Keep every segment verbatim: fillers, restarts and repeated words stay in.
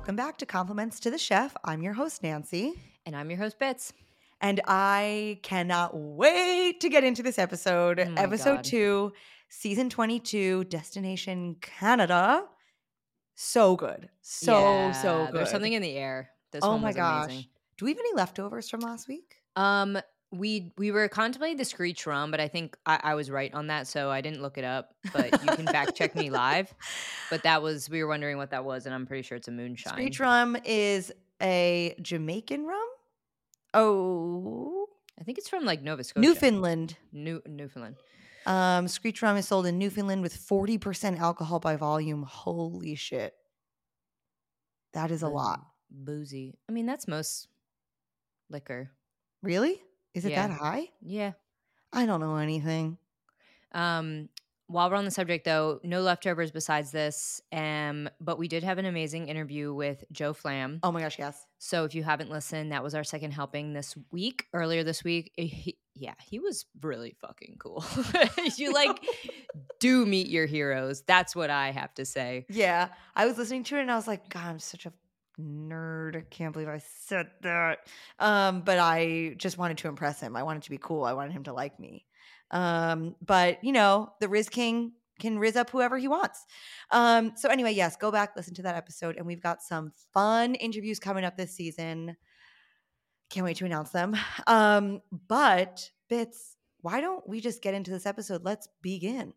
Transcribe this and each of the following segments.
Welcome back to Compliments to the Chef. I'm your host, Nancy. And I'm your host, Bits. And I cannot wait to get into this episode. Oh my episode God. two, season twenty-two, Destination Canada. So good. So, yeah, so good. There's something in the air. This oh one my was gosh. amazing. Do we have any leftovers from last week? Um, we we were contemplating the Screech rum, but I think I, I was right on that, so I didn't look it up. But you can fact check me live. But that was we were wondering what that was, and I'm pretty sure it's a moonshine. Screech rum is a Jamaican rum? Oh. I think it's from like Nova Scotia. Newfoundland. New Newfoundland. Um, Screech rum is sold in Newfoundland with forty percent alcohol by volume. Holy shit. That is a Boo- lot. Boozy. I mean, that's most liquor. Really? Is it Yeah. that high? Yeah. I don't know anything. Um, while we're on the subject, though, no leftovers besides this. Um, but we did have an amazing interview with Joe Flam. Oh my gosh, yes. So if you haven't listened, that was our second helping this week. Earlier this week, he, yeah, he was really fucking cool. You like do meet your heroes. That's what I have to say. Yeah. I was listening to it and I was like, God, I'm such a nerd. I can't believe I said that. Um, but I just wanted to impress him. I wanted to be cool. I wanted him to like me. Um, but you know, the Riz King can riz up whoever he wants. Um, so anyway, yes, go back, listen to that episode, and we've got some fun interviews coming up this season. Can't wait to announce them. Um, but Bits, why don't we just get into this episode? Let's begin.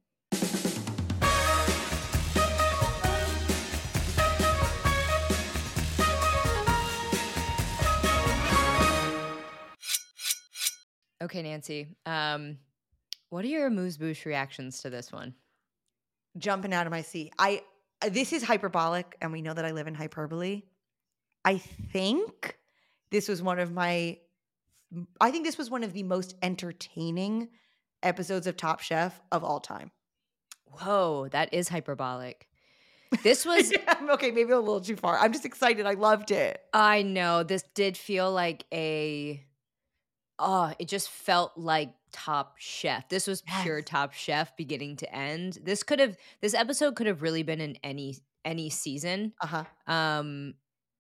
Okay, Nancy. Um, what are your amuse-bouche reactions to this one? Jumping out of my seat. I this is hyperbolic, and we know that I live in hyperbole. I think this was one of my I think this was one of the most entertaining episodes of Top Chef of all time. Whoa, that is hyperbolic. This was Yeah, okay, maybe a little too far. I'm just excited. I loved it. I know. This did feel like a oh, it just felt like Top Chef. This was pure Yes. Top Chef beginning to end. This could have this episode could have really been in any any season. Uh-huh. Um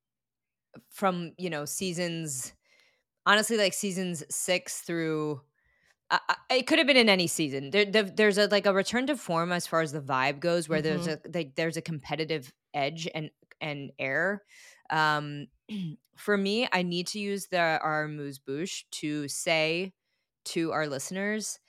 from, you know, seasons honestly like seasons six through I, I, it could have been in any season. There, there, there's a like a return to form as far as the vibe goes, where there's a like there's a competitive edge and and air. Um, for me, I need to use the our amuse-bouche to say to our listeners,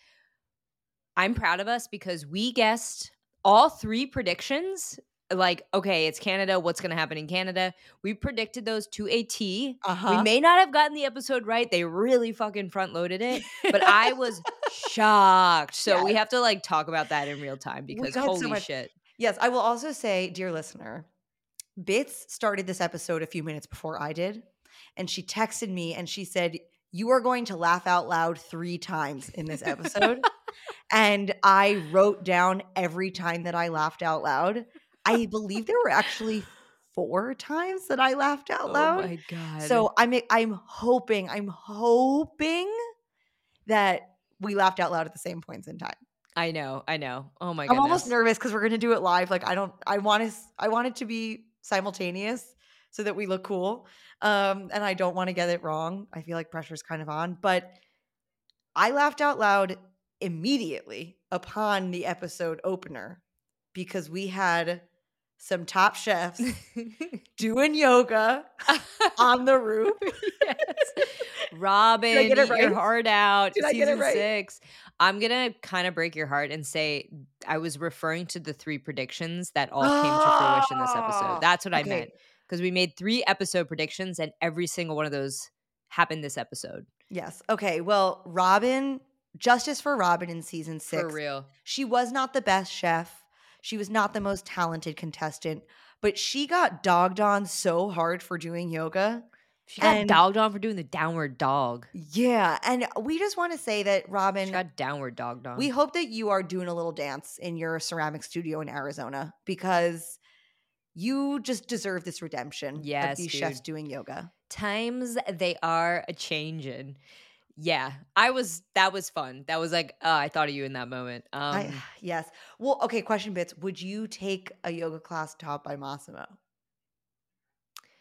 I'm proud of us because we guessed all three predictions. Like, okay, it's Canada. What's going to happen in Canada? We predicted those to a T. Uh-huh. We may not have gotten the episode right. They really fucking front loaded it, but I was shocked. So Yes. we have to like talk about that in real time because got so holy much- shit. Yes, I will also say, dear listener, Bits started this episode a few minutes before I did, and she texted me and she said, "You are going to laugh out loud three times in this episode." And I wrote down every time that I laughed out loud. I believe there were actually four times that I laughed out loud. Oh my God. So I'm I'm hoping, I'm hoping that we laughed out loud at the same points in time. I know, I know. Oh my I'm goodness. almost nervous because we're gonna do it live. Like I don't, I want to, I want it to be simultaneous so that we look cool. Um, and I don't want to get it wrong. I feel like pressure's kind of on, but I laughed out loud immediately upon the episode opener because we had some top chefs doing yoga on the roof. Yes. Robin, Did I get it eat your right? heart out. Did I season get it right? six. I'm gonna kind of break your heart and say I was referring to the three predictions that all came to fruition this Oh, episode. That's what I okay. meant. Because we made three episode predictions and every single one of those happened this episode. Yes. Okay. Well, Robin, justice for Robin in season six. For real. She was not the best chef. She was not the most talented contestant, but she got dogged on so hard for doing yoga. She got And- dogged on for doing the downward dog. Yeah. And we just want to say that, She Robin, got downward dogged on. we hope that you are doing a little dance in your ceramic studio in Arizona because you just deserve this redemption Yes, of these dude. chefs doing yoga. Times they are a changing. Yeah, I was. That was fun. That was like, uh, I thought of you in that moment. Um, I, yes. Well, okay, question Bits. Would you take a yoga class taught by Massimo?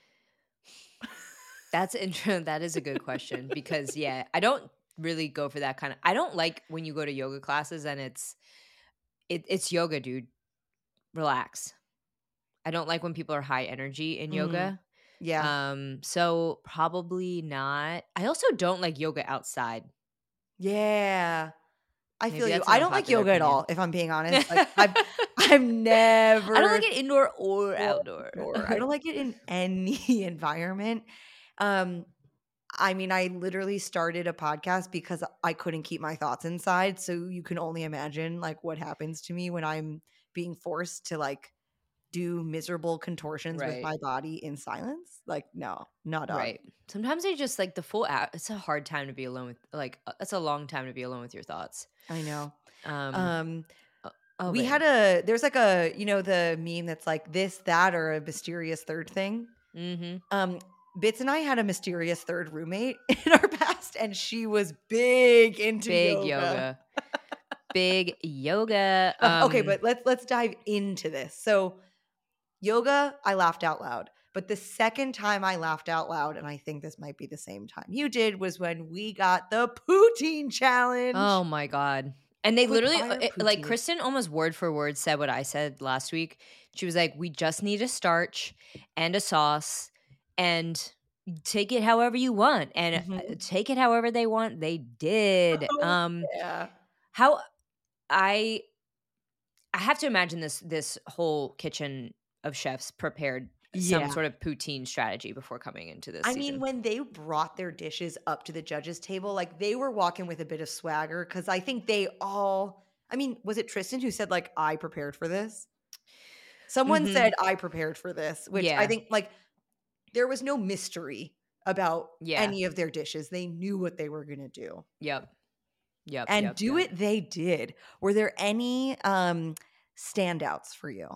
That's interesting. That is a good question because yeah, I don't really go for that kind of. I don't like when you go to yoga classes and it's it, it's yoga, dude. Relax. I don't like when people are high energy in Mhm. yoga. Yeah. Um, so probably not. I also don't like yoga outside. Yeah. I feel Maybe you. that's an I don't like unpopular yoga at opinion. all, if I'm being honest. Like, I've I I've don't like never it indoor or or outdoor. or I don't like it in any environment. Um, I mean, I literally started a podcast because I couldn't keep my thoughts inside, so you can only imagine, like, what happens to me when I'm being forced to, like, do miserable contortions with Right. my body in silence. Like, no, no, dog. Right. Sometimes I just like the full out. It's a hard time to be alone with like uh, it's a long time to be alone with your thoughts. I know. Um Um, uh, oh we had man. a there's like a you know the meme that's like this, that, or a mysterious third thing. Mhm. Um, Bits and I had a mysterious third roommate in our past, and she was big into Big yoga. yoga. Big yoga. Uh, okay, Um but let's let's dive into this. So yoga, I laughed out loud. But the second time I laughed out loud, and I think this might be the same time you did, was when we got the poutine oh challenge. my god. And they Quick literally uh, fire it, like poutine. Kristen almost word for word said what I said last week. She was like, "We just need a starch and a sauce and take it however you want." And uh, Mhm. take it however they want. They did. Oh, Um yeah. how I I have to imagine this this whole kitchen of chefs prepared some Yeah. sort of poutine strategy before coming into this I mean, season. when they brought their dishes up to the judges' table, like, they were walking with a bit of swagger because I think they all I mean, was it Tristan who said, like, "I prepared for this"? Someone Mhm. said, "I prepared for this," which I Yeah. think, like, there was no mystery about Yeah. any of their dishes. They knew what they were gonna do. Yep. Yep. And Yep. do Yep. it they did. Were there any, um, standouts for you?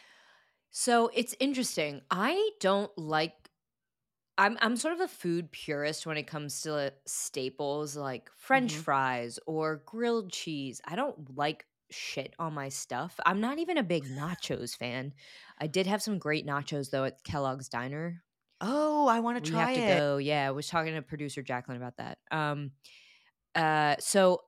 So it's interesting. I don't like I'm I'm sort of a food purist when it comes to staples like French Mhm. fries or grilled cheese. I don't like shit on my stuff. I'm not even a big nachos fan. I did have some great nachos though at Kellogg's Diner. Oh, I wanna We try have to it. go. Yeah, I was talking to producer Jacqueline about that. Um uh so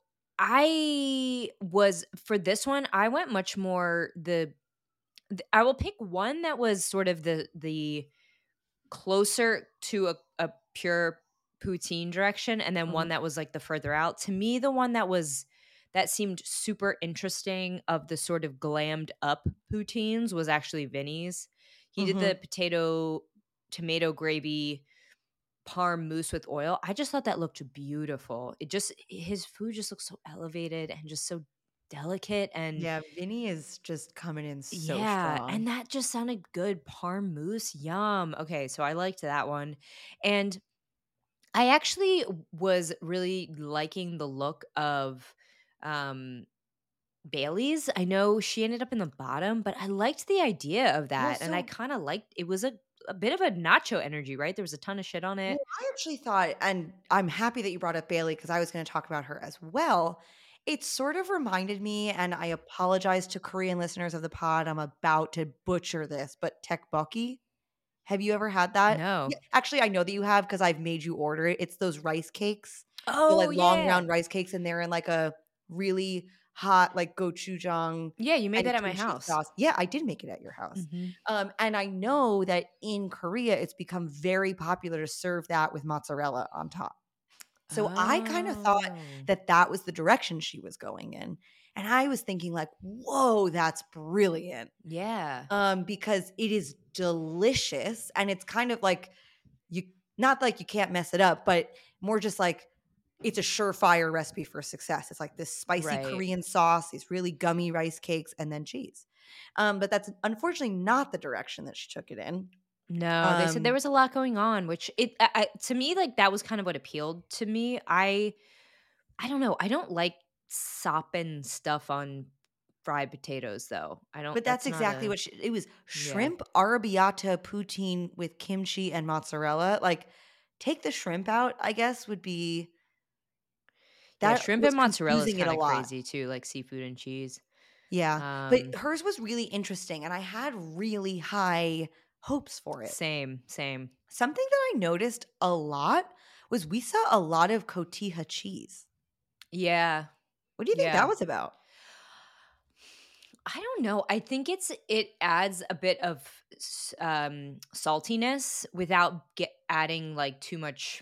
I was for this one, I went much more the th- I will pick one that was sort of the the closer to a, a pure poutine direction and then one Mhm, that was like the further out. To me, the one that was that seemed super interesting of the sort of glammed up poutines was actually Vinny's. He did the mhm. potato tomato gravy parm mousse with oil. I just thought that looked beautiful. It just his food just looks so elevated and just so delicate and Yeah, Vinny is just coming in so yeah, strong. and that just sounded good. Parm mousse, yum. Okay, so I liked that one. And I actually was really liking the look of um Bailey's. I know she ended up in the bottom, but I liked the idea of Well, that. And I so kind of liked it was a, a bit of a nacho energy, right? There was a ton of shit on well, it. I actually thought and I'm happy that you brought up Bailey because I was gonna talk about her as well. It sort of reminded me, and I apologize to Korean listeners of the pod, I'm about to butcher this, but tteokbokki. Have you ever had that? No. Yeah, actually, I know that you have because 'cause I've made you order it. It's those rice cakes. They're like Oh long yeah. round rice cakes, and they're in like a really hot, like, gochujang Yeah, you made and that at my kimchi house. sauce. Yeah, I did make it at your house. Hmm. Um, and I know that in Korea, it's become very popular to serve that with mozzarella on top. So I kind of thought Oh. that that was the direction she was going in, and I was thinking like, "Whoa, that's brilliant." Yeah. Um, because it is delicious and it's kind of like you not like you can't mess it up, but more just like it's a surefire recipe for success. It's like this spicy Right. Korean sauce, these really gummy rice cakes, and then cheese. Um, but that's unfortunately not the direction that she took it in. No, they said there Um, was a lot going on, which it I, I, to me like that was kind of what appealed to me. I I don't know. I don't like sopping stuff on fried potatoes though. I don't. but that's That's not exactly a what she, it was yeah shrimp arrabbiata poutine with kimchi and mozzarella. Like, take the shrimp out, I guess, would be yeah. that Shrimp was and mozzarella is confusing it kind a of lot. crazy too, like seafood and cheese. Yeah, but Um, hers was really interesting, and I had really high hopes for it. same, same. Something that I noticed a lot was we saw a lot of cotija cheese. Yeah. What do you think Yeah. that was about? I don't know. I think it's it adds a bit of s- um saltiness without get adding like too much.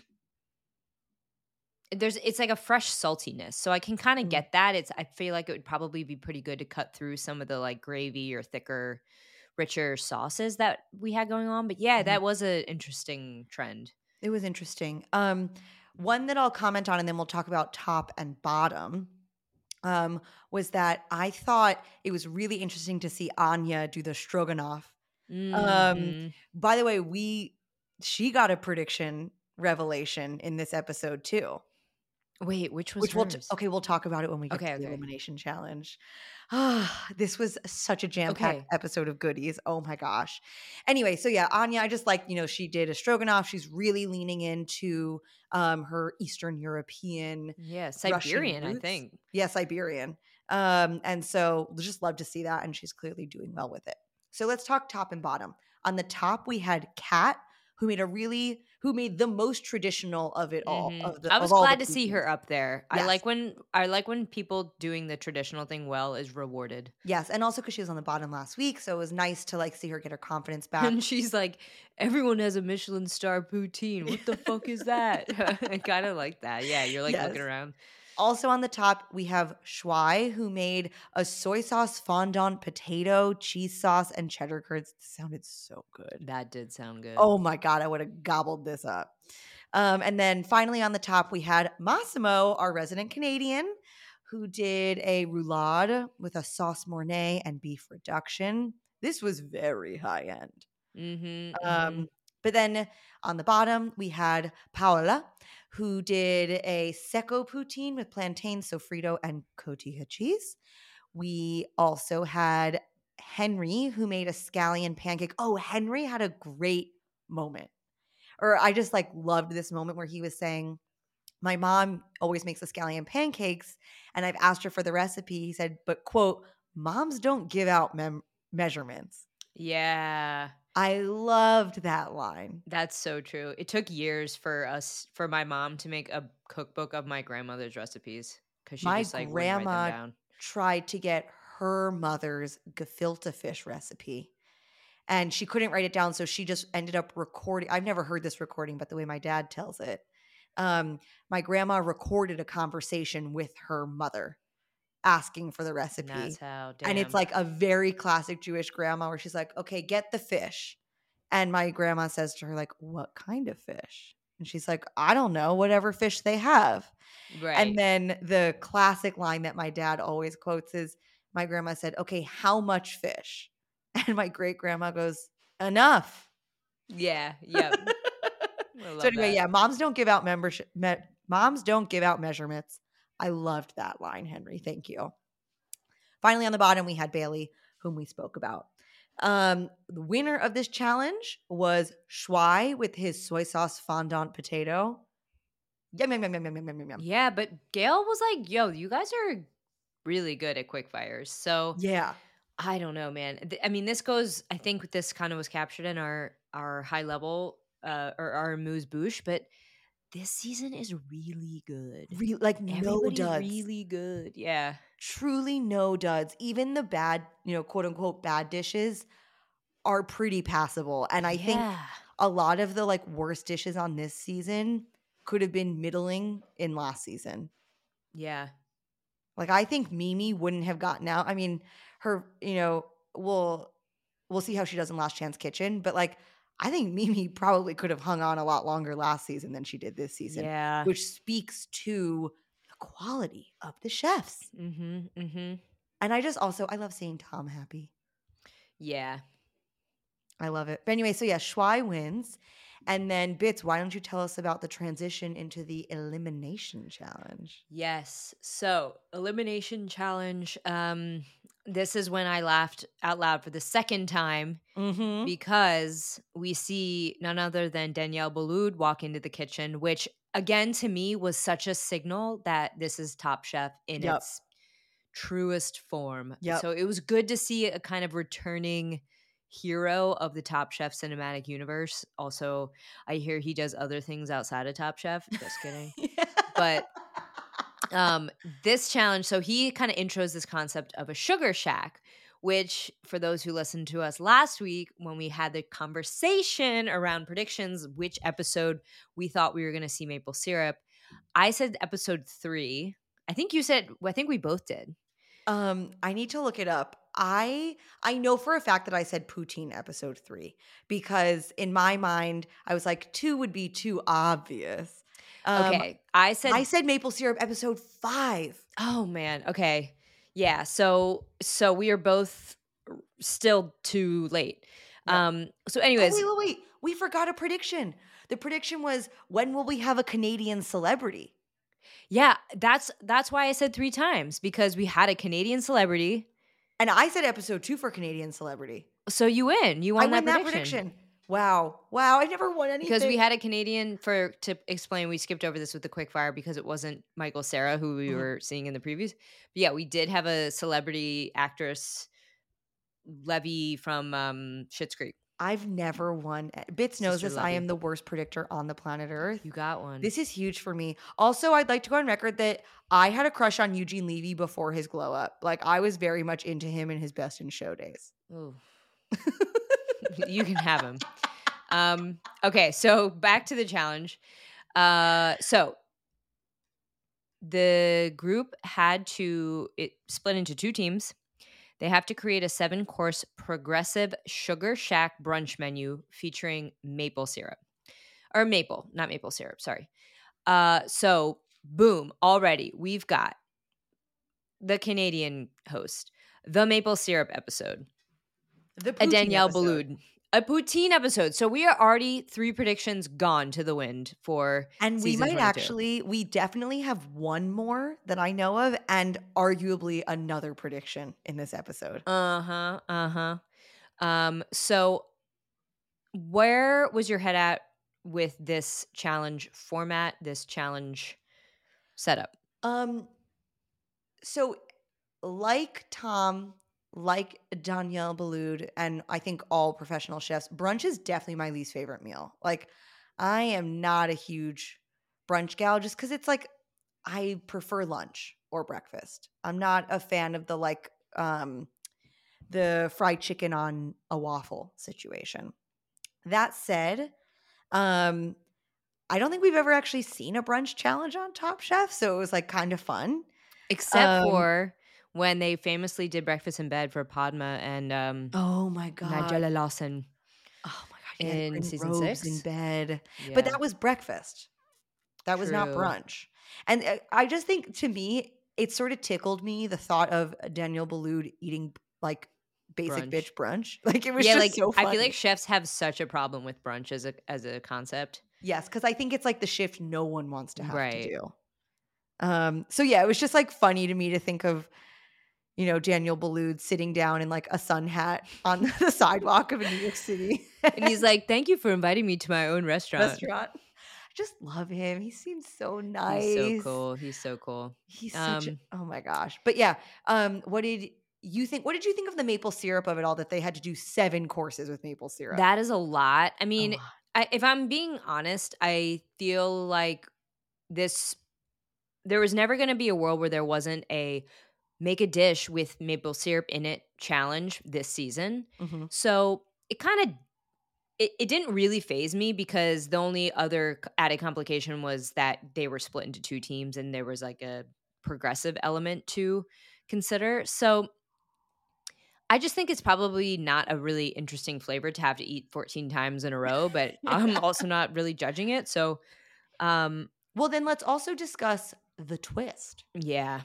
There's it's like a fresh saltiness. So I can kind of Mm, get that. It's I feel like it would probably be pretty good to cut through some of the like gravy or thicker, richer sauces that we had going on. But yeah, mhm. that was an interesting trend. It was interesting. Um, one that I'll comment on, and then we'll talk about top and bottom, um, was that I thought it was really interesting to see Anya do the stroganoff. Um, Mhm. by the way, we she got a prediction revelation in this episode too. Wait, which was Which we'll t hers? okay, we'll talk about it when we get to Okay, the okay. elimination challenge. Ah, this was such a jam-packed Okay. episode of goodies. Oh my gosh. Anyway, so yeah, Anya, I just like, you know, she did a stroganoff. She's really leaning into um her Eastern European, Yeah, Russian Siberian, I roots. think. Yeah, Siberian. Um, and so just love to see that, and she's clearly doing well with it. So let's talk top and bottom. On the top, we had Kat, who made a really who made the most traditional of it all, Mhm. of the I of was all the glad to see poutines. her up there. I Yes. like when I like when people doing the traditional thing well is rewarded. Yes, and also because she was on the bottom last week, so it was nice to, like, see her get her confidence back. And she's like, "Everyone has a Michelin star poutine. What the fuck is that?" I kind of like that. Yeah, you're like looking Yes. around. Also on the top, we have Shuai, who made a soy sauce fondant potato, cheese sauce, and cheddar curds. This sounded so good. That did sound good. Oh my god, I would've gobbled this up. Um, and then finally on the top, we had Massimo, our resident Canadian, who did a roulade with a sauce mornay and beef reduction. This was very high end. Mhm. Um, Mhm. but then on the bottom, we had Paola, who did a secco poutine with plantain, sofrito, and cotija cheese. We also had Henry, who made a scallion pancake. Oh, Henry had a great moment. Or I just like loved this moment where he was saying, my mom always makes the scallion pancakes, and I've asked her for the recipe. He said, but quote, moms don't give out mem- measurements. Yeah. I loved that line. That's so true. It took years for us for my mom to make a cookbook of my grandmother's recipes cuz she My just like wouldn't write them grandma down. tried to get her mother's gefilte fish recipe, and she couldn't write it down, so she just ended up recording. I've never heard this recording, but the way my dad tells it, um, my grandma recorded a conversation with her mother asking for the And that's recipe. how And it's damn. like a very classic Jewish grandma where she's like, "Okay, get the fish." And my grandma says to her like, "What kind of fish?" And she's like, "I don't know, whatever fish they have." And Right. then the classic line that my dad always quotes is my grandma said, "Okay, how much fish?" And my great grandma goes, "Enough." Yeah, yep. I So love anyway, that. yeah, moms don't give out membership me- moms don't give out measurements. I loved that line, Henry. Thank you. Finally, on the bottom, we had Bailey, whom we spoke about. Um, the winner of this challenge was Shuai with his soy sauce fondant potato. Yum, yum, yum, yum, yum, yum, yum, yum, yum. Yeah, but Gail was like, "Yo, you guys are really good at quick fires." So, Yeah. I don't know, man. Th- I mean, this goes I think this kind of was captured in our our high level uh or our moose bouche, but this season is really good. Re- like no Everybody's duds. really good. Yeah. Truly no duds. Even the bad, you know, quote unquote bad dishes are pretty passable. And I think Yeah. a lot of the like worst dishes on this season could have been middling in last season. Yeah. Like I think Mimi wouldn't have gotten out. I mean, her, you know, we'll we'll see how she does in Last Chance Kitchen, but like I think Mimi probably could have hung on a lot longer last season than she did this season, Yeah. which speaks to the quality of the chefs. Mhm. Mhm. And I just also I love seeing Tom happy. Yeah. I love it. But anyway, so yeah, Shuai wins. And then Bits, why don't you tell us about the transition into the elimination challenge? Yes. So, elimination challenge. Um this is when I laughed out loud for the second time Mm-hmm. because we see none other than Danielle Boulud walk into the kitchen, which again to me was such a signal that this is Top Chef in Yep. its truest form. Yep. So it was good to see a kind of returning hero of the Top Chef cinematic universe. Also, I hear he does other things outside of Top Chef. Just kidding. But um, this challenge, so he kind of intros this concept of a sugar shack, which for those who listened to us last week when we had the conversation around predictions, which episode we thought we were going to see maple syrup, I said episode three. I think you said, I think we both did. Um, I need to look it up. I I know for a fact that I said poutine episode three because in my mind I was like two would be too obvious. Um, Okay, I said I said maple syrup episode five. Oh man. Okay. Yeah. So so we are both still too late. Yep. Um. So, Oh, anyways, wait, wait, wait. We forgot a prediction. The prediction was when will we have a Canadian celebrity? yeah, that's that's why I said three times because we had a Canadian celebrity. And I said episode two for Canadian celebrity. So you win. You I won win that that prediction. prediction. Wow. Wow. I never won anything. Because we had a Canadian for to explain, we skipped over this with the quick fire because it wasn't Michael Cera who we Mhm. were seeing in the previews. But yeah, we did have a celebrity actress, Levy from um Schitt's Creek. I've never won. Bits knows Sister this. I Levy. am the worst predictor on the planet Earth. You got one. This is huge for me. Also, I'd like to go on record that I had a crush on Eugene Levy before his glow up. Like I was very much into him in his Best in Show days. Ooh. You can have him. Um, okay, so back to the challenge. Uh, so the group had to it split into two teams. They have to create a seven-course progressive sugar shack brunch menu featuring maple syrup. Or maple, not maple syrup, sorry. Uh, so boom, already we've got the Canadian host, the maple syrup episode, The a poutine Danielle episode. Boulud, a poutine episode. So we are already three predictions gone to the wind for And we season might twenty-two. actually, we definitely have one more that I know of, and arguably another prediction in this episode. Uh-huh. Uh-huh. Um, so where was your head at with this challenge format, this challenge setup? Um, so like Tom, like Danielle Boulud, and I think all professional chefs, brunch is definitely my least favorite meal. Like, I am not a huge brunch gal just because it's like I prefer lunch or breakfast. I'm not a fan of the like um the fried chicken on a waffle situation. That said, um, I don't think we've ever actually seen a brunch challenge on Top Chef, so it was like kind of fun. Except Um, for when they famously did breakfast in bed for Padma and um, Oh my god. Nigella Lawson. Oh my god, he had to in bring season robes six? in bed. Yeah. But that was breakfast. That was not True. brunch. And uh, I just think to me, it sort of tickled me the thought of Danielle Boulud eating like basic Brunch. bitch brunch. Like it was yeah, just like so funny. I feel like chefs have such a problem with brunch as a as a concept. Yes, because I think it's like the shift no one wants to have Right. to do. Um, so yeah, it was just like funny to me to think of, you know, Daniel Boulud sitting down in like a sun hat on the sidewalk of New York City. And he's like, "Thank you for inviting me to my own restaurant." restaurant. I just love him. He seems so nice. He's so cool. He's so cool. He's such a, Um, oh my gosh. But yeah, um, what did you think? What did you think of the maple syrup of it all? That they had to do seven courses with maple syrup. That is a lot. I A mean, lot. I, if I'm being honest, I feel like this. There was never going to be a world where there wasn't a make a dish with maple syrup in it challenge this season. Mhm. So it kind of it, it didn't really phase me because the only other c- added complication was that they were split into two teams and there was like a progressive element to consider. So I just think it's probably not a really interesting flavor to have to eat fourteen times in a row, but I'm also not really judging it. So um Well, then let's also discuss the twist. yeah.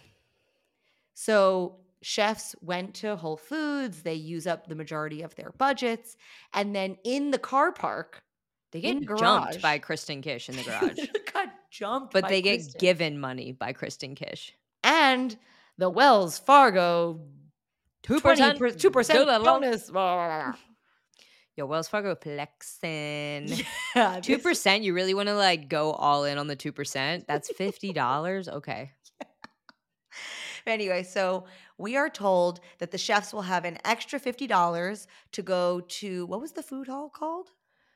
So chefs went to Whole Foods. They use up the majority of their budgets, and then in the car park, They in get the jumped garage- by Kristen Kish in the garage. got jumped, But by they get Kristen. given money by Kristen Kish. and the Wells Fargo two twenty two percent bonus. bonus. Blah. Yo, Wells Fargo flexing. Yeah, Two this- percent. You really want to like go all in on the two percent? That's fifty dollars. Okay. Anyway, so we are told that the chefs will have an extra fifty dollars to go to, what was the food hall called?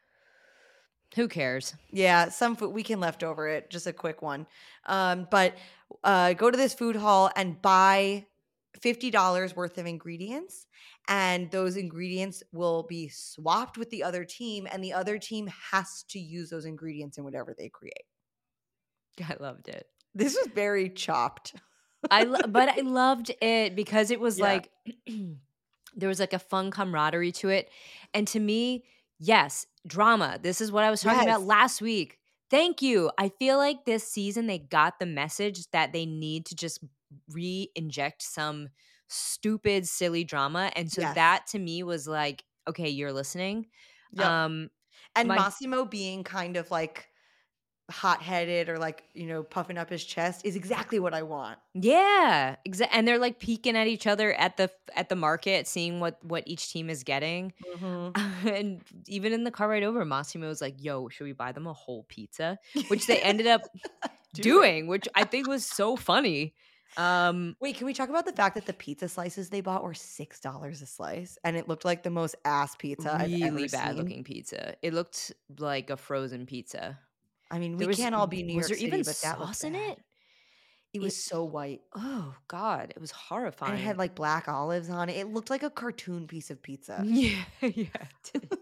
Who cares? Yeah, some food we can left over it. Just a quick one, um, but uh, go to this food hall and buy fifty dollars worth of ingredients, and those ingredients will be swapped with the other team, and the other team has to use those ingredients in whatever they create. I loved it. This was very chopped. I lo- but I loved it because it was Yeah. like there was like a fun camaraderie to it. And to me, yes, drama. This is what I was talking about Yes. last week. Thank you. I feel like this season they got the message that they need to just re-inject some stupid, silly drama. And so Yes. that to me was like, okay, you're listening. Yep. Um And my Massimo being kind of like hot-headed or like, you know, puffing up his chest is exactly what I want. Yeah, exa- and they're like peeking at each other at the at the market, seeing what what each team is getting. Mm-hmm. And even in the car ride over, Massimo was like, "Yo, should we buy them a whole pizza?" Which they ended up doing, which I think was so funny. Um, Wait, can we talk about the fact that the pizza slices they bought were six dollars a slice, and it looked like the most ass pizza I've really ever bad seen? looking pizza. It looked like a frozen pizza. I mean, we There was can't all be New was York there City, even but that looked sauce in bad. it? It was It so white, oh god, it was and horrifying. it had like black olives on it. It looked like a cartoon piece of pizza. Yeah, yeah. it did.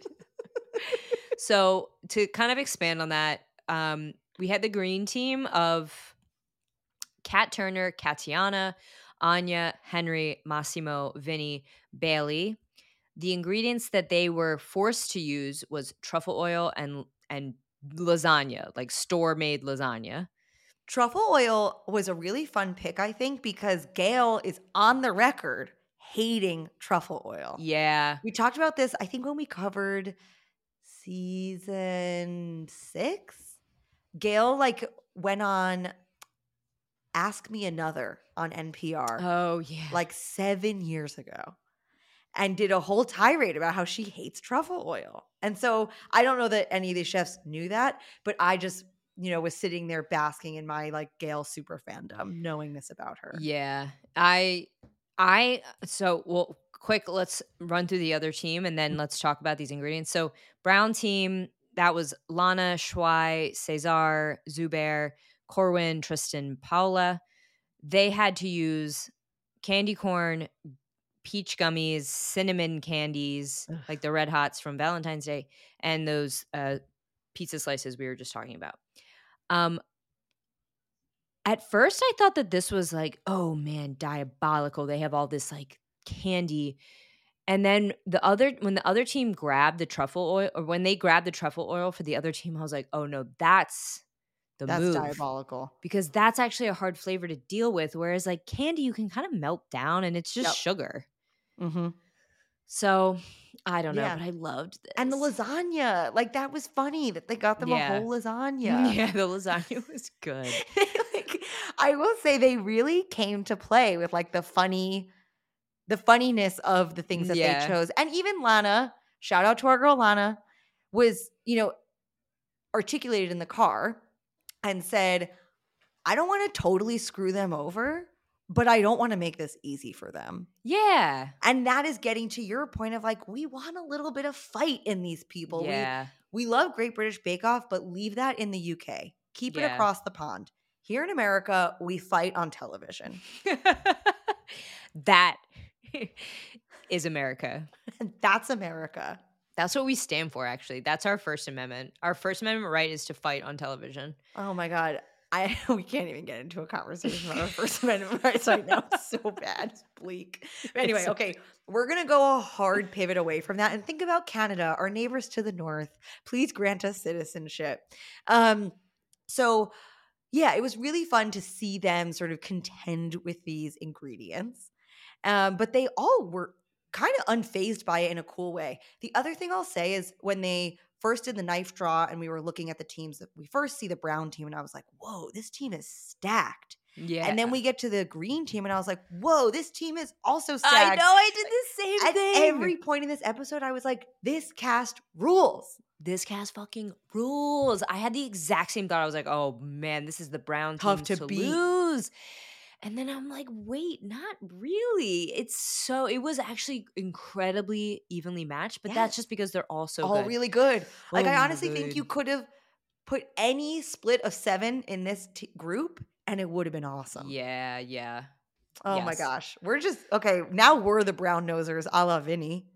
So to kind of expand on that, um, we had the green team of Kat Turner, Katiana, Anya, Henry, Massimo, Vinny, Bailey. The ingredients that they were forced to use was truffle oil and and lasagna, like store-made lasagna. Truffle oil was a really fun pick, I think, because Gail is on the record hating truffle oil. Yeah. We talked about this, I think, when we covered season six. Gail like went on Ask Me Another on N P R Oh, yeah. like seven years ago and did a whole tirade about how she hates truffle oil. And so I don't know that any of these chefs knew that, but I just, you know, was sitting there basking in my like Gail super fandom, knowing this about her. Yeah. I I so well quick, let's run through the other team and then let's talk about these ingredients. So brown team, that was Lana, Schwei, Cesar, Zubair, Corwin, Tristan, Paula. They had to use candy corn, peach gummies, cinnamon candies, Ugh. like the Red Hots from Valentine's Day, and those uh, pizza slices we were just talking about. Um, at first, I thought that this was like, oh man, diabolical. They have all this like candy. And then the other, when the other team grabbed the truffle oil, or when they grabbed the truffle oil for the other team, I was like, oh no, that's the That's move. diabolical. Because that's actually a hard flavor to deal with. Whereas like candy, you can kind of melt down and it's just Yep. sugar. Mm-hmm. So I don't know, Yeah. but I loved this. And the lasagna, like that was funny that they got them Yeah. a whole lasagna. Yeah, the lasagna was good. Like, I will say they really came to play with like the funny, the funniness of the things that Yeah. they chose. And even Lana, shout out to our girl Lana, was, you know, articulated in the car and said, I don't want to totally screw them over, but I don't want to make this easy for them. Yeah. And that is getting to your point of like, we want a little bit of fight in these people. Yeah. We, we love Great British Bake Off, but leave that in the U K. Keep it Yeah. across the pond. Here in America, we fight on television. That is America. That's America. That's what we stand for, actually. That's our First Amendment. Our First Amendment right is to fight on television. Oh my God. I we can't even get into a conversation about our First Amendment rights right now. It's so bad. It's bleak. But anyway, It's so okay. We're going to go a hard pivot away from that and think about Canada, our neighbors to the north. Please grant us citizenship. Um, so, yeah, it was really fun to see them sort of contend with these ingredients. Um, but they all were kind of unfazed by it in a cool way. The other thing I'll say is when they first did the knife draw and we were looking at the teams, that we first see the brown team and I was like, whoa, this team is stacked. Yeah. And then we get to the green team and I was like, whoa, this team is also stacked. I know, I did the same At thing. every point in this episode, I was like, this cast rules. This cast fucking rules. I had the exact same thought. I was like, oh man, this is the brown team Tough to to beat. lose. And then I'm like, wait, not really. It's so, it was actually incredibly evenly matched, but that's Yes. just because they're all so All good. really good. Like, Oh I my honestly think you God. could have put any split of seven in this t- group and it would have been awesome. Yeah, yeah. Oh my Yes. gosh. We're just, okay, now we're the brown nosers a la Vinny.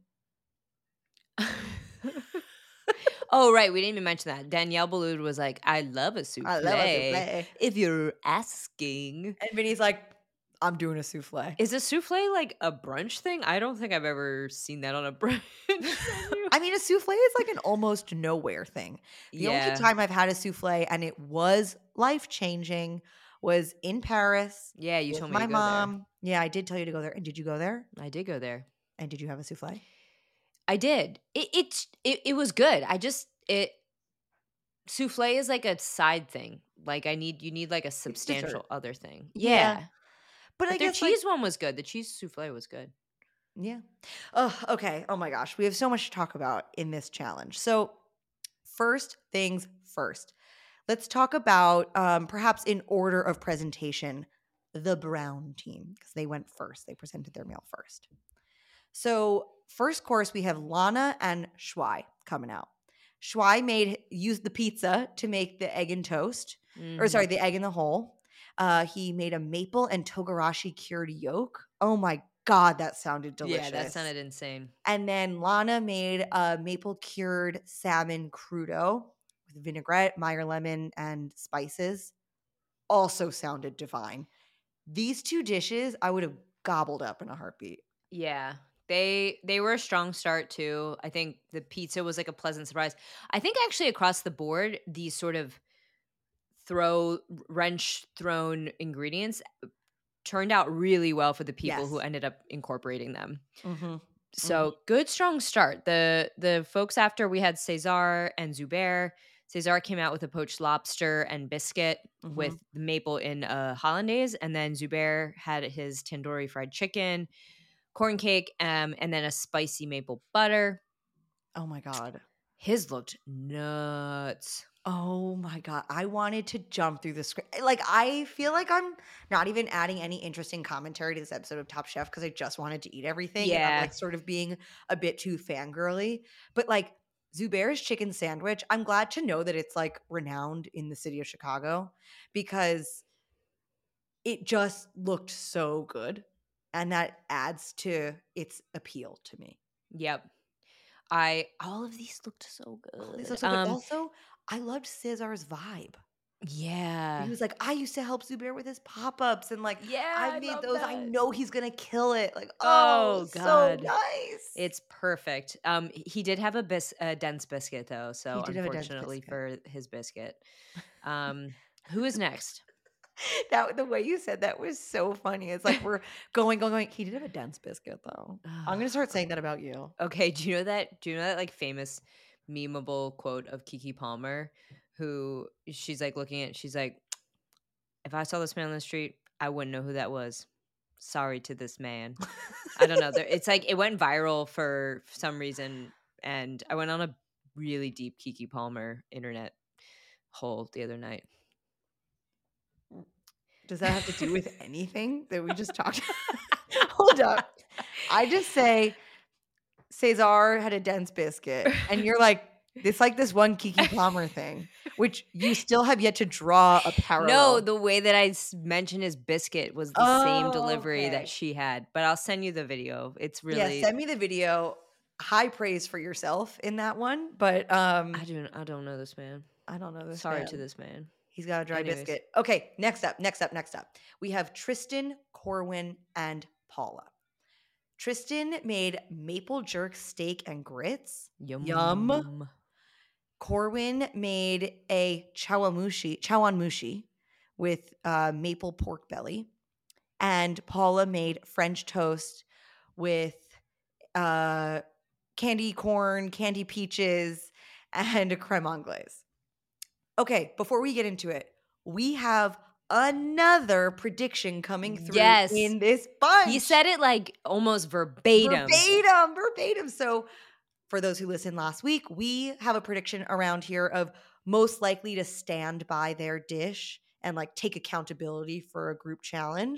Oh, right. We didn't even mention that. Danielle Boulud was like, I love a I love a souffle. souffle. If you're asking. And Vinny's like, I'm doing a souffle. Is a souffle like a brunch thing? I don't think I've ever seen that on a brunch menu. I mean, a souffle is like an almost nowhere thing. The only Yeah. time I've had a souffle and it was life changing was in Paris Yeah, you with told me my to go mom. Yeah, I did tell you to go there. And did you go there? there. I did go there. And did you have a souffle? I did. It it it, it was good. I just it souffle is like a side thing. Like I need you need like a It's dessert. substantial other thing. Yeah. Yeah. But, But I their guess like, cheese one was good. The cheese souffle was good. yeah. Oh, okay. Oh my gosh. We have so much to talk about in this challenge. So, first things first, let's talk about um, perhaps in order of presentation, the brown team, because they went first. They presented their meal first. So, first course, we have Lana and Schwei coming out. Schwei made used the pizza to make the egg and toast, Mhm. or sorry, the egg in the hole. Uh, he made a maple and togarashi cured yolk. Oh my god, that sounded delicious. Yeah, that sounded insane. And then Lana made a maple cured salmon crudo with vinaigrette, Meyer lemon, and spices. Also sounded divine. These two dishes I would have gobbled up in a heartbeat. Yeah. They they were a strong start too. I think the pizza was like a pleasant surprise. I think actually across the board, these sort of throw wrench thrown ingredients turned out really well for the people who Yes. ended up incorporating them. Mm-hmm. So good, strong start. The the folks after we had Cesar and Zubair. Cesar came out with a poached lobster and biscuit Mhm. with the maple in a hollandaise, and then Zubair had his tandoori fried chicken, corn cake, um, and then a spicy maple butter. Oh my god. His looked nuts. Oh my god. I wanted to jump through the screen. Like, I feel like I'm not even adding any interesting commentary to this episode of Top Chef because I just wanted to eat everything. And I'm Yeah. like sort of being a bit too fangirly. But like Zubair's chicken sandwich, I'm glad to know that it's like renowned in the city of Chicago because it just looked so good. And that adds to its appeal to me. Yep. I all of these looked so Oh, good. these look so good. Um, Also, I loved Cesar's vibe. yeah. He was like, I used to help Zubair with his pop-ups and like Yeah, I I made love those. I that. know he's gonna kill it. Like, Oh, oh, so God. nice. It's perfect. Um, he did have a bis- a dense biscuit though, so did have a dense unfortunately biscuit. for his biscuit. Um, who is next? That the way you said that was so funny. It's like we're going, going, going. He did have a dense biscuit though. I'm gonna start saying that about you. Okay, do you know that? Do you know that like famous memeable quote of Keke Palmer, who she's like looking at? She's like, "If I saw this man on the street, I wouldn't know who that was. Sorry to this man." I don't know. There, it's like it went viral for some reason, and I went on a really deep Keke Palmer internet hole the other night. Does that have to do with anything that we just talked? Hold up. I just say Cesar had a dense biscuit, and you're like, it's like this one Keke Palmer thing, which you still have yet to draw a parallel. No, the way that I s- mentioned his biscuit was the Oh, same delivery okay. that she had. But I'll send you the video. It's really Yeah, send me the video. High praise for yourself in that one, but um, I don't I don't know this man. I don't know this. Sorry man. to this man. He's got a dry Anyways. biscuit. Okay, next up, next up, next up. We have Tristan, Corwin, and Paula. Tristan made maple jerk steak and grits. Yum. Yum. Corwin made a chawanmushi, chawanmushi with uh, maple pork belly. And Paula made French toast with uh, candy corn, candy peaches, and a creme anglaise. Okay, before we get into it, we have another prediction coming through Yes. in this bunch. He said it like almost verbatim. Verbatim, verbatim. So for those who listened last week, we have a prediction around here of most likely to stand by their dish and like take accountability for a group challenge.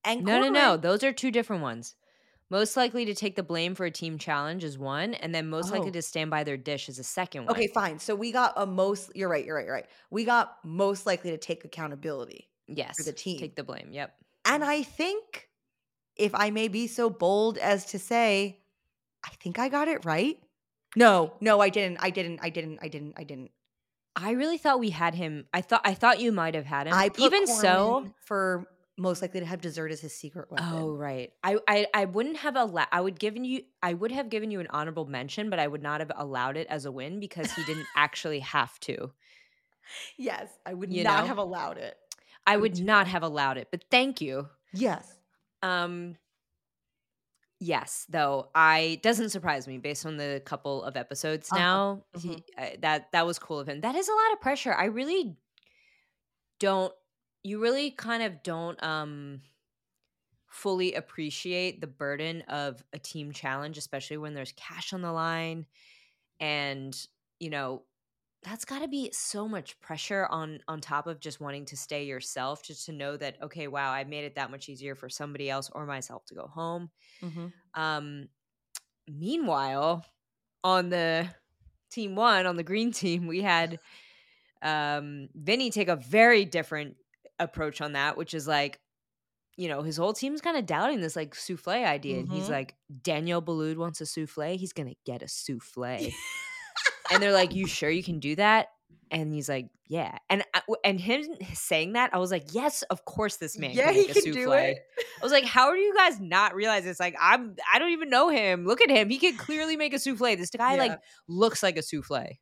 And No, no, no. Corcoran. Those are two different ones. Most likely to take the blame for a team challenge is one, and then most likely Oh. to stand by their dish is a second one. Okay, fine. So we got a most you're right, you're right, you're right. We got most likely to take accountability for Yes. the team. Take the blame. Yep. And I think, if I may be so bold as to say, I think I got it right. No, no, I didn't. I didn't. I didn't. I didn't. I didn't. I really thought we had him. I thought I thought you might have had him. I put Even so, Corman for most likely to have dessert as his secret weapon. oh right. I I, I wouldn't have allowed. I would given you. I would have given you an honorable mention, but I would not have allowed it as a win because he didn't actually have to. Yes, I would You not know? have allowed it. I Good would to not know. have allowed it. But thank you. Yes. Um. Yes, though I doesn't surprise me based on the couple of episodes Uh-huh. now. Mhm. He uh, that that was cool of him. That is a lot of pressure. I really don't. You really kind of don't um fully appreciate the burden of a team challenge, especially when there's cash on the line, and you know that's got to be so much pressure on on top of just wanting to stay yourself, just to know that okay, wow, I made it that much easier for somebody else or myself to go home. Mhm. Um, meanwhile, on the team one, on the green team, we had um, Vinny take a very different approach on that, which is like, you know, his whole team's kind of doubting this like souffle idea. And he's Mhm. like, Daniel Boulud wants a souffle. He's going to get a souffle. And they're like, you sure you can do that? And he's like, yeah. And I- and him saying that, I was like, yes, of course this man Yeah, can he make a can do souffle. it. I was like, how do you guys not realize this? Like, I'm I don't even know him. Look at him. He can clearly make a souffle. This guy Yeah. like looks like a souffle.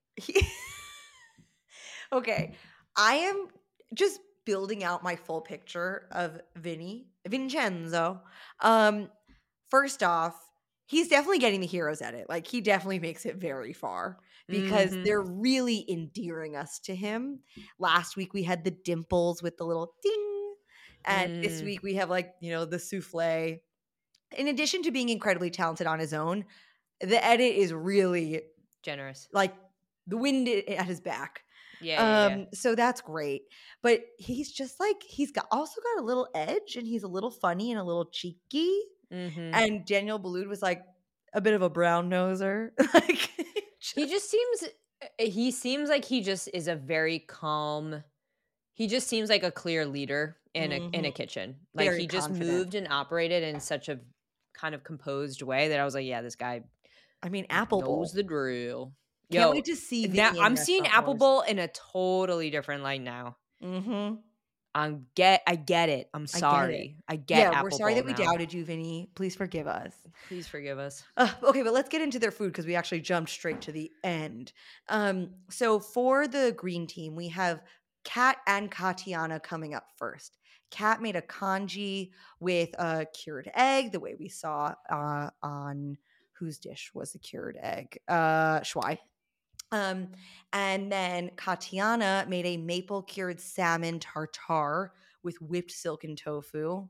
Okay, I am just building out my full picture of Vinny Vincenzo. Um, first off, he's definitely getting the hero's edit. Like he definitely makes it very far because Mhm. they're really endearing us to him. Last week we had the dimples with the little ding, and this Mm. week we have like you know the souffle. In addition to being incredibly talented on his own, the edit is really Generous. like the wind i- at his back. Yeah, yeah, yeah. Um, so that's great. But he's just like he's got also got a little edge and he's a little funny and a little cheeky. Mhm. And Daniel Boulud was like a bit of a brown noser. like He just seems uh, he seems like he just is a very calm. He just seems like a clear leader in a in Mhm. a kitchen. Like Very he just confident. moved and operated in such a kind of composed way that I was like, yeah, this guy I mean, Apple knows Bowl. the drill. Can't Yo, wait to see now Vinny in I'm seeing restaurant Apple wars. Bowl in a totally different light now. Mm-hmm. I'm get I get it. I'm I get it. sorry. I get Yeah, Apple we're sorry Bowl that we now. doubted you, Vinny. Please forgive us. Please forgive us. Uh, okay, but let's get into their food because we actually jumped straight to the end. Um, so for the green team, we have Kat and Katiana coming up first. Kat made a congee with a cured egg, the way we saw uh, on whose dish was the cured egg? Uh, Schwai. Um, and then Katiana made a maple cured salmon tartare with whipped silken tofu.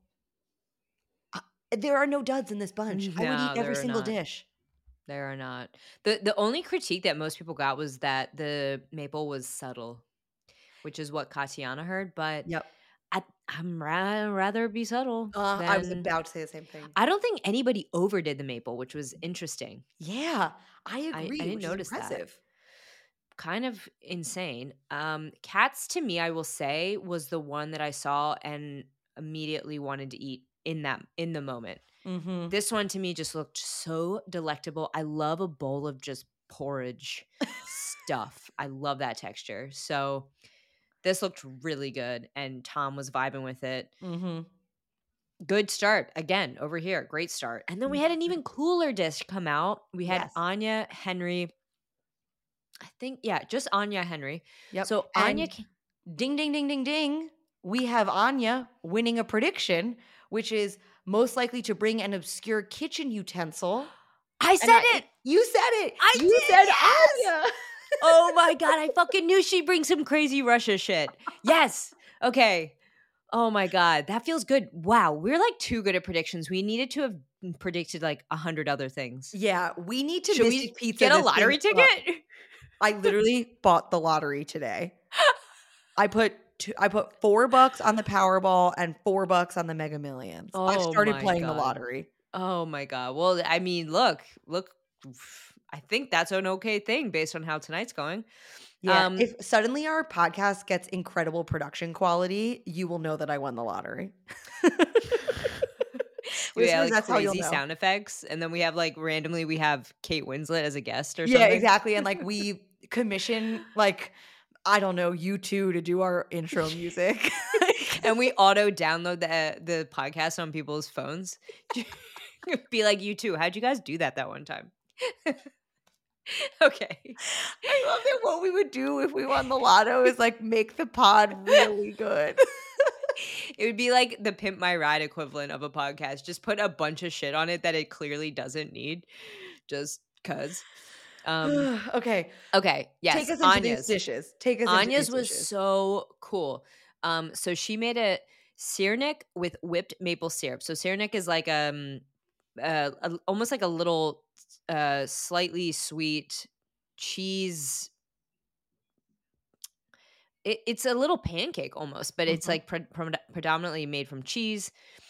Uh, There are no duds in this bunch. I would eat No, every there are single not. dish. There are not. The the only critique that most people got was that the maple was subtle, which is what Katiana heard, but Yep. I I'm ra- rather be subtle Uh, I was than about to say the same thing. I don't think anybody overdid the maple, which was interesting. Yeah, I I, I agree, didn't which is notice that. impressive. Kind of insane. Um, Cats to me, I will say, was the one that I saw and immediately wanted to eat in that in the moment. Mm-hmm. This one to me just looked so delectable. I love a bowl of just porridge stuff. I love that texture. So this looked really good, and Tom was vibing with it. Mm-hmm. Good start again over here. Great start. And then we had an even cooler dish come out. We had Yes. Anya Henry. I think, yeah, just Anya Henry. Yep. So And Anya, ca- ding, ding, ding, ding, ding. We have Anya winning a prediction, which is most likely to bring an obscure kitchen utensil. I And said I- it. You said it. I you did, said yes! Anya. Oh my God. I fucking knew she'd bring some crazy Russia shit. Yes. Okay. Oh my God. That feels good. Wow. We're like too good at predictions. We needed to have predicted like a hundred other things. Yeah, we need to Should Mystic we Pizza get a this lottery thing up. ticket? I literally bought the lottery today. I put two, I put four bucks on the Powerball and four bucks on the Mega Millions. I Oh started my playing the God. lottery. Oh my God. Well, I mean, look, look, I think that's an okay thing based on how tonight's going. Yeah, Um, if suddenly our podcast gets incredible production quality, you will know that I won the lottery. do we have Listeners, like that's how you'll crazy know. sound effects? And then we have like randomly we have Kate Winslet as a guest or Yeah, something. exactly. And like we commission like I don't know, you two to do our intro music. And we auto download the the podcast on people's phones. Be like, you too. How'd you guys do that that one time? Okay. I love that what we would do if we won the lotto is like make the pod really good. It would be like the Pimp My Ride equivalent of a podcast. Just put a bunch of shit on it that it clearly doesn't need, just cause. Um, Okay. okay. Yes. Take us into these Anya's. dishes. Take us into Anya's these was dishes. so cool. Um, so she made a sirnik with whipped maple syrup. So sirnik is like um, uh, a, almost like a little, uh, slightly sweet cheese. It, it's a little pancake almost, but it's Mhm. like pre- pre- predominantly made from cheese.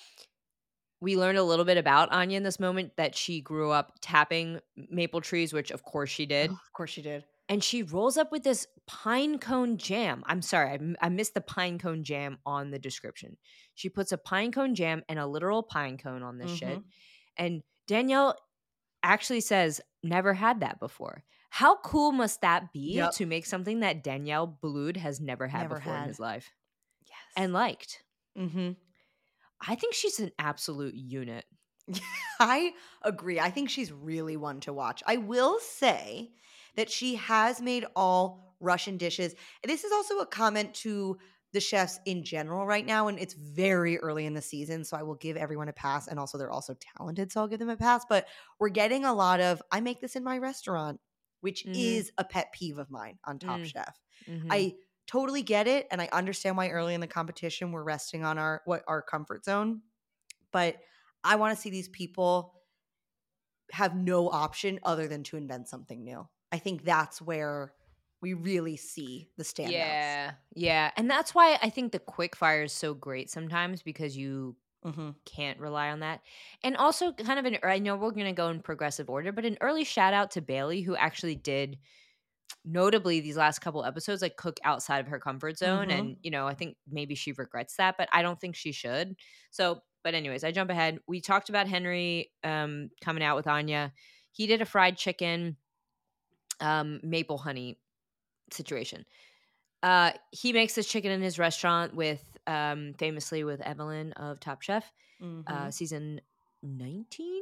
We learned a little bit about Anya in this moment that she grew up tapping maple trees, which of course she Oh, did. of course she did. And she rolls up with this pine cone jam. I'm sorry, I, m- I missed the pine cone jam on the description. She puts a pine cone jam and a literal pine cone on this shit. Mhm. And Danielle actually says, never had that before. How cool must that be Yep. to make something that Danielle Blood has never had Never before in had. his life Yes. and liked? Mhm. I think she's an absolute unit. I agree. I think she's really one to watch. I will say that she has made all Russian dishes. This is also a comment to the chefs in general right now, and it's very early in the season, so I will give everyone a pass. And also, they're also talented, so I'll give them a pass. But we're getting a lot of, I make this in my restaurant, which Mhm. is a pet peeve of mine on Top Mm. Chef. Mhm. I totally get it, and I understand why early in the competition we're resting on our what our comfort zone. But I want to see these people have no option other than to invent something new. I think that's where we really see the standouts. Yeah, yeah, and that's why I think the quick fire is so great sometimes because you hmm can't rely on that. And also, kind of an I know we're going to go in progressive order, but an early shout out to Bailey, who actually did notably these last couple episodes like cook outside of her comfort zone. hmm And you know, I think maybe she regrets that, but I don't think she should. So, but anyways, I jump ahead. We talked about Henry um coming out with Anya. He did a fried chicken um maple honey situation. Uh, he makes this chicken in his restaurant with, um, famously with Evelyn of Top Chef, hmm uh, season nineteen.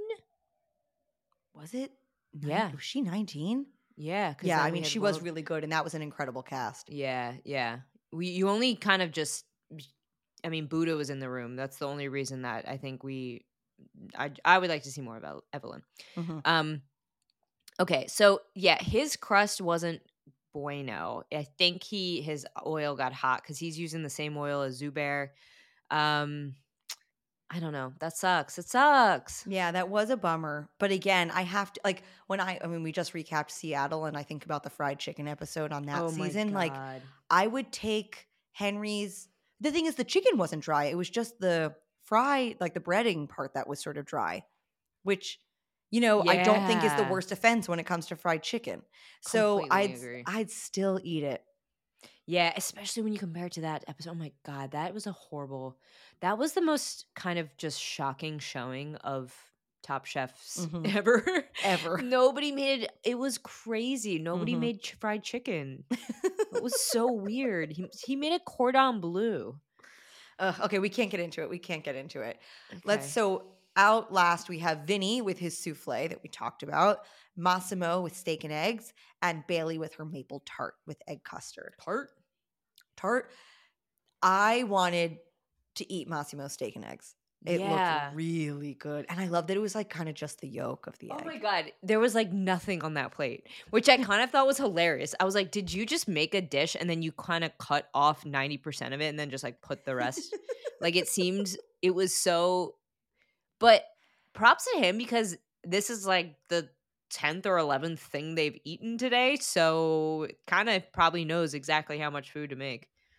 Was it? Nine- Yeah, Was she nineteen? yeah. Because Yeah, then I we mean, had she was World. really good, and that was an incredible cast. Yeah, yeah. We you only kind of just. I mean, Buddha was in the room. That's the only reason that I think we. I I would like to see more about Evelyn. hmm Um. Okay, so yeah, his crust wasn't bueno. I think he his oil got hot because he's using the same oil as Zubair. Um, I don't know. That sucks. It sucks. Yeah, that was a bummer. But again, I have to like when I I mean we just recapped Seattle and I think about the fried chicken episode on that Oh my season. Like god. I would take Henry's the thing is the chicken wasn't dry. It was just the fry, like the breading part that was sort of dry, which you know, I don't think is the Yeah. worst offense when it comes to fried chicken. So Completely I'd agree. I'd still eat it. Yeah, especially when you compare it to that episode. Oh my god, that was a horrible. That was the most kind of just shocking showing of Top Chefs Mhm. ever. Ever. Nobody made it. It was crazy. Nobody Mhm. made ch- fried chicken. It was so weird. He he made a cordon bleu. Ugh, okay, we can't get into it. We can't get into it. Let's Okay. so out last we have Vinny with his souffle that we talked about, Massimo with steak and eggs, and Bailey with her maple tart with egg custard. Tart. Tart. I wanted to eat Massimo's steak and eggs. It Yeah. looked really good. And I loved that it was like kind of just the yolk of the Oh egg. my god, there was like nothing on that plate, which I kind of thought was hilarious. I was like, did you just make a dish and then you kind of cut off ninety percent of it and then just like put the rest? Like it seemed it was so but props to him because this is like the tenth or eleventh thing they've eaten today, so kind of probably knows exactly how much food to make.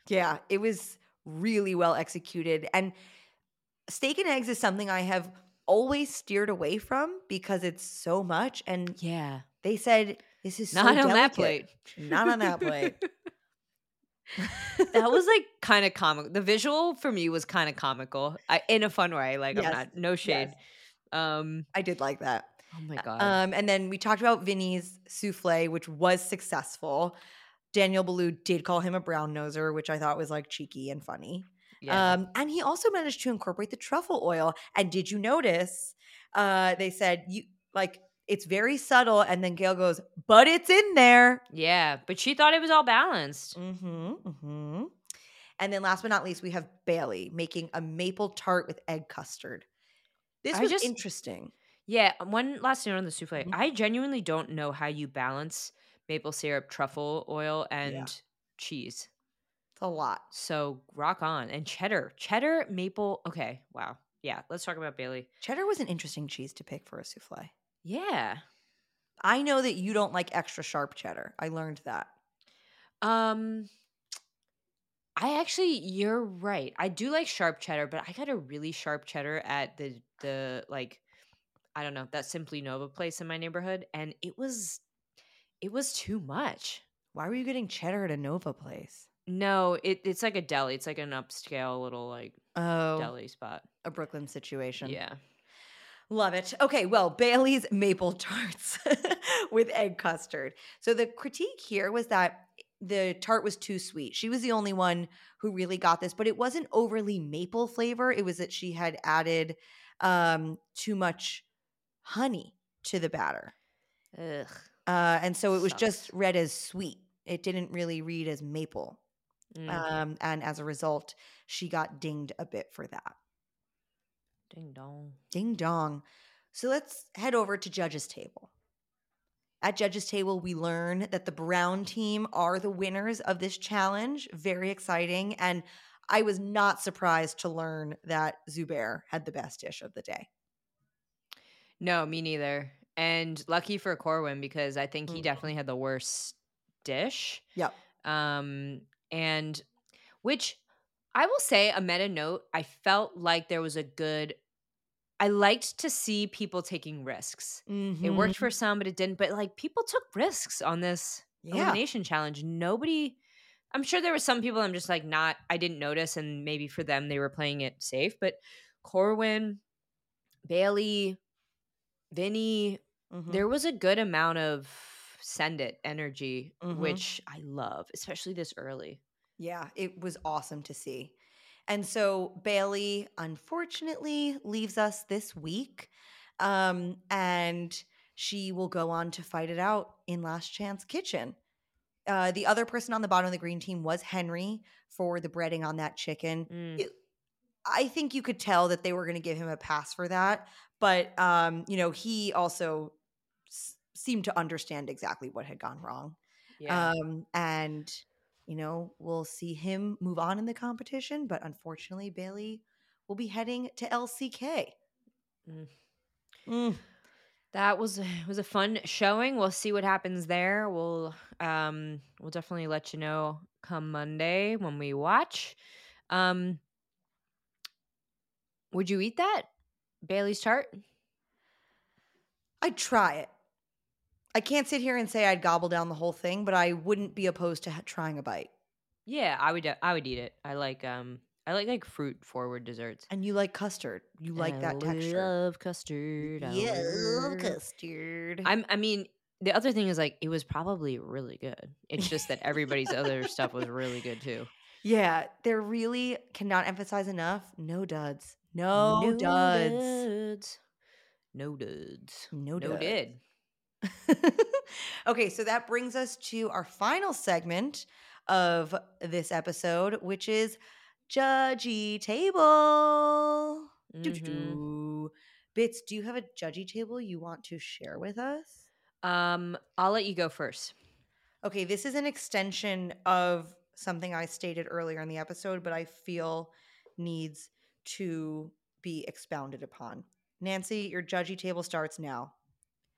Yeah, it was really well executed. And steak and eggs is something I have always steered away from because it's so much. And Yeah. they said, this is so Not on that delicate. plate. Not on that plate. That was like kind of comical. The visual for me was kind of comical I, in a fun way. Like I'm Yes. not, no Yes. shade. Um, I did like that. oh my God. Um, and then we talked about Vinny's souffle, which was successful. Daniel Ballou did call him a brown noser, which I thought was like cheeky and funny. Yeah. Um, and he also managed to incorporate the truffle oil. And did you notice? Uh, they said you like it's very subtle, and then Gail goes, "But it's in there." Yeah. But she thought it was all balanced. Mm-hmm. Mm-hmm. And then last but not least, we have Bailey making a maple tart with egg custard. This I was just, interesting. yeah. One last note on the souffle. Mhm. I genuinely don't know how you balance maple syrup, truffle oil, and Yeah. cheese. It's a lot. So rock on. And cheddar. Cheddar, maple. Okay. Wow. Yeah. Let's talk about Bailey. Cheddar was an interesting cheese to pick for a souffle. Yeah. I know that you don't like extra sharp cheddar. I learned that. Um, I actually, you're right. I do like sharp cheddar, but I got a really sharp cheddar at the the like, I don't know, that Simply Nova place in my neighborhood, and it was it was too much. Why were you getting cheddar at a Nova place? No, it it's like a deli. It's like an upscale little like Oh, deli spot. a Brooklyn situation. Yeah. Love it. Okay, well, Bailey's maple tarts with egg custard. So the critique here was that the tart was too sweet. She was the only one who really got this, but it wasn't overly maple flavor. It was that she had added um, too much honey to the batter. Ugh. Uh, and so it was Sucks. just read as sweet. It didn't really read as maple. Mm, Um, and as a result, she got dinged a bit for that. ding dong. Ding dong. So let's head over to Judge's Table. At Judge's Table, we learn that the Brown team are the winners of this challenge. Very exciting. And I was not surprised to learn that Zubair had the best dish of the day. No, me neither. And lucky for Corwin because I think he Mhm. definitely had the worst dish. Yep. Um, and which I will say a meta note, I felt like there was a good I liked to see people taking risks. It worked for Mhm. some, but it didn't. But like people took risks on this Yeah. elimination challenge. Nobody I'm sure there were some people I'm just like not I didn't notice, and maybe for them they were playing it safe. But Corwin, Bailey, Vinny, Mhm. there was a good amount of send it energy, Mhm. which I love, especially this early. Yeah, it was awesome to see. And so Bailey, unfortunately, leaves us this week. Um, and she will go on to fight it out in Last Chance Kitchen. Uh, the other person on the bottom of the green team was Henry for the breading on that chicken. Mm, It- I think you could tell that they were going to give him a pass for that. But, um, you know, he also s- seemed to understand exactly what had gone wrong. yeah. Um, and, you know, we'll see him move on in the competition. But unfortunately, Bailey will be heading to L C K. Mm. Mm. That was it was a fun showing. We'll see what happens there. We'll um we'll definitely let you know come Monday when we watch. Um would you eat that? Bailey's tart? I'd try it. I can't sit here and say I'd gobble down the whole thing, but I wouldn't be opposed to ha- trying a bite. Yeah, I would de- I would eat it. I like um I like like fruit forward desserts. And you like custard. You And like I that texture. love custard. I Yeah, love- custard. I'm I mean the other thing is like it was probably really good. It's just that everybody's other stuff was really good too. Yeah, there really cannot emphasize enough. No duds. No, duds. duds. No duds. No No duds. did. Okay, so that brings us to our final segment of this episode, which is Judgy Table. Mhm. Doo-doo-doo. Bits, do you have a Judgy Table you want to share with us? Um, I'll let you go first. Okay, this is an extension of something I stated earlier in the episode, but I feel needs to be expounded upon. Nancy, your Judgy Table starts now.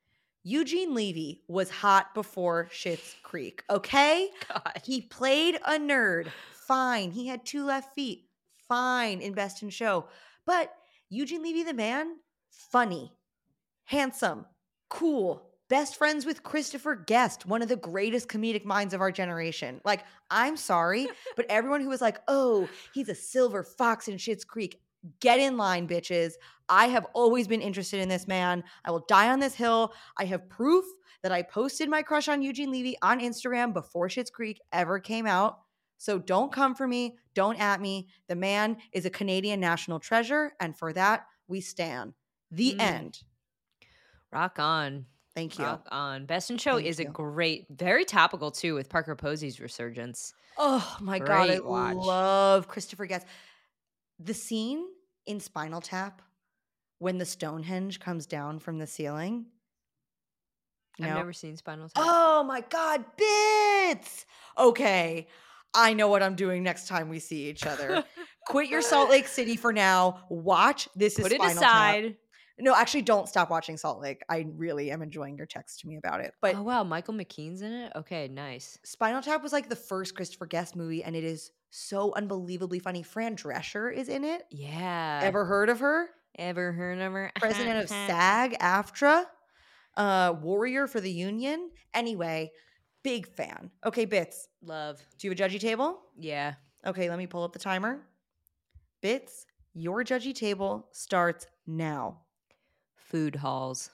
Eugene Levy was hot before Schitt's Creek, okay? God. He played a nerd. Fine. He had two left feet. Fine in Best in Show. But Eugene Levy, the man, funny, handsome, cool, best friends with Christopher Guest, one of the greatest comedic minds of our generation. Like, I'm sorry, but everyone who was like, oh, he's a silver fox in Schitt's Creek, get in line, bitches. I have always been interested in this man. I will die on this hill. I have proof that I posted my crush on Eugene Levy on Instagram before Schitt's Creek ever came out. So don't come for me. Don't at me. The man is a Canadian national treasure. And for that, we stand. The Mm. end. Rock on. Thank you. Rock on. Best in Show Thank is you. a great, very topical too with Parker Posey's resurgence. Oh my God. I Great watch. love Christopher Guest. The scene in Spinal Tap when the Stonehenge comes down from the ceiling. I've No? never seen Spinal Tap. Oh my God, bits. Okay. I know what I'm doing next time we see each other. Quit your Salt Lake City for now. Watch This Is Put it Spinal Tap. aside. No, actually, don't stop watching Salt Lake. I really am enjoying your text to me about it. But Oh wow, Michael McKean's in it? Okay, nice. Spinal Tap was like the first Christopher Guest movie, and it is so unbelievably funny. Fran Drescher is in it. Yeah. Ever heard of her? Ever heard of her? President of SAG-AFTRA, uh, warrior for the union. Anyway, big fan. Okay, Bits, Love. do you have a judgy table? Yeah. Okay, let me pull up the timer. Bits, your judgy table starts now. Food halls.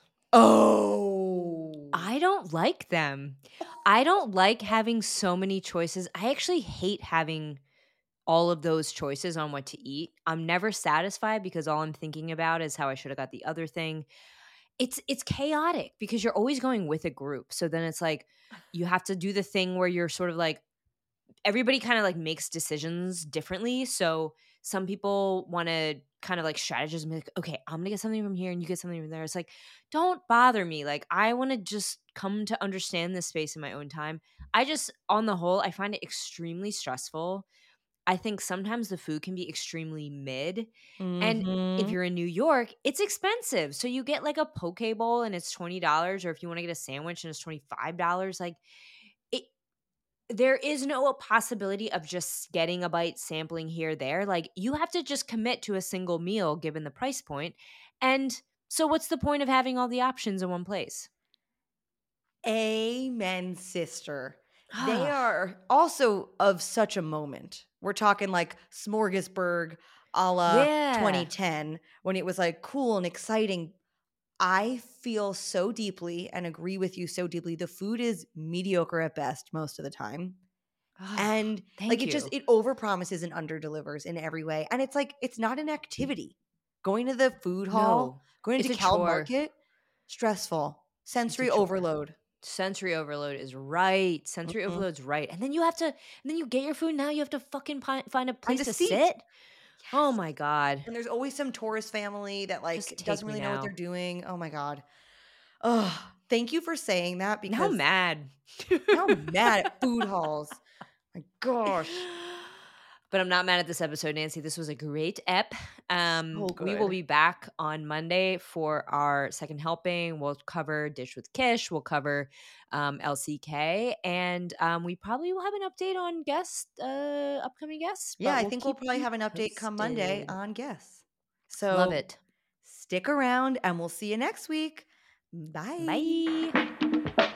Oh. I don't like them. I don't like having so many choices. I actually hate having all of those choices on what to eat. I'm never satisfied because all I'm thinking about is how I should have got the other thing. It's it's chaotic because you're always going with a group. So then it's like you have to do the thing where you're sort of like everybody kind of like makes decisions differently. So some people want to kind of like strategize and be like, okay, I'm gonna get something from here and you get something from there. It's like, don't bother me. Like, I want to just come to understand this space in my own time. I just, on the whole, I find it extremely stressful. I think sometimes the food can be extremely mid. And if Mhm. you're in New York, it's expensive. So you get like a poke bowl and it's twenty dollars, or if you want to get a sandwich and it's twenty-five dollars, like it there is no possibility of just getting a bite, sampling here, there. Like you have to just commit to a single meal given the price point. And so what's the point of having all the options in one place? Amen, sister. They are also of such a moment. We're talking like Smorgasburg a la Yeah. twenty ten when it was like cool and exciting. I feel so deeply and agree with you so deeply. The food is mediocre at best most of the time. And Thank like it you. just it overpromises and underdelivers in every way. And it's like it's not an activity. Going to the food hall, No, going it's to a Cal chore. Market, stressful. Sensory chore. overload. Sensory overload is right. Sensory Mhm. overload's right. And then you have to, and then you get your food. Now you have to fucking pi- find a place a to seat. sit. Oh Yes. my God. And there's always some tourist family that like Just take doesn't me really know what now. they're doing. Oh my God. Oh, thank you for saying that Now because I'm mad. now I'm mad at food halls. My gosh. But I'm not mad at this episode, Nancy. This was a great ep. Um, So we will good. be back on Monday for our second helping. We'll cover Dish with Kish. We'll cover um, L C K. And um, we probably will have an update on guest, uh, upcoming guests. Yeah, but I we'll think we'll keep probably you have an update come Monday posted. on guests. So Love it. stick around and we'll see you next week. Bye. Bye.